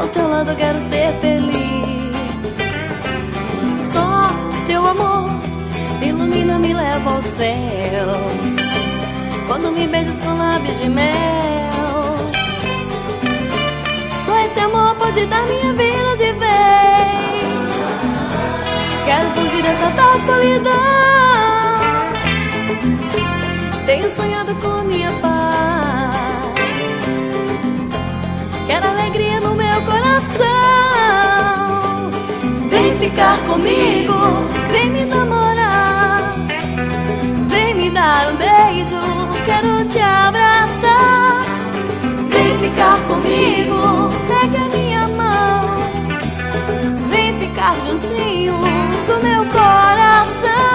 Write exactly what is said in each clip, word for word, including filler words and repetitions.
teu lado eu quero ser feliz. Só teu amor me ilumina, me leva ao céu. Quando me beijas com lábios de mel, só esse amor pode dar minha vida de vez. Quero fugir dessa tal solidão. Tenho sonhado com minha paz. Quero alegria no meu coração. Vem ficar comigo, vem me namorar, vem me dar um beijo, quero te abraçar. Vem ficar comigo, pega a minha mão, vem ficar juntinho do meu coração.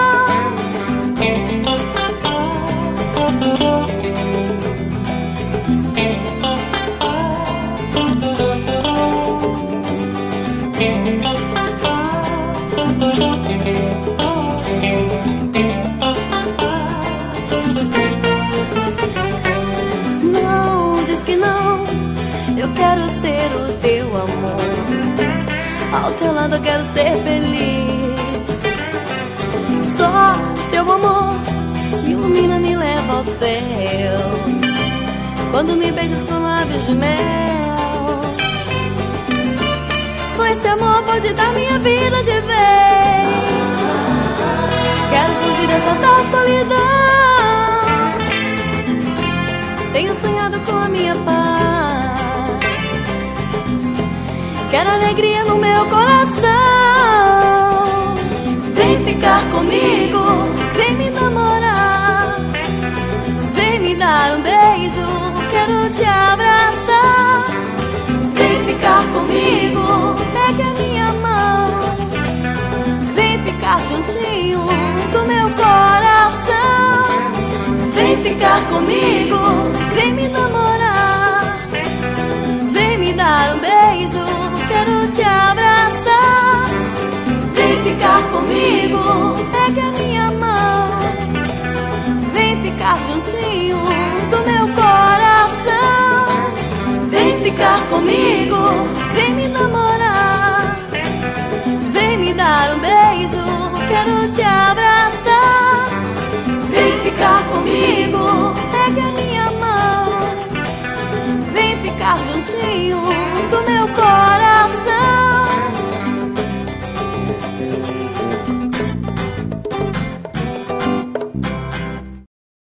Não, diz que não, eu quero ser o teu amor. Ao teu lado eu quero ser feliz. Só teu amor me ilumina, me leva ao céu. Quando me beijas com lábios de mel, só esse amor pode dar minha vida de vez. Quero fugir dessa tal solidão. Tenho sonhado com a minha paz. Quero alegria no meu coração. Vem ficar comigo, vem me namorar, vem me dar um beijo, quero te abraçar. Vem ficar comigo, pega a minha mão, vem ficar juntinho do meu coração. Vem ficar comigo, vem me namorar, vem me dar um beijo, quero te abraçar. Vem ficar comigo, pega a minha mão, vem ficar juntinho do meu coração. Vem ficar comigo, vem me namorar, vem me dar um beijo, quero te abraçar. Vem ficar comigo,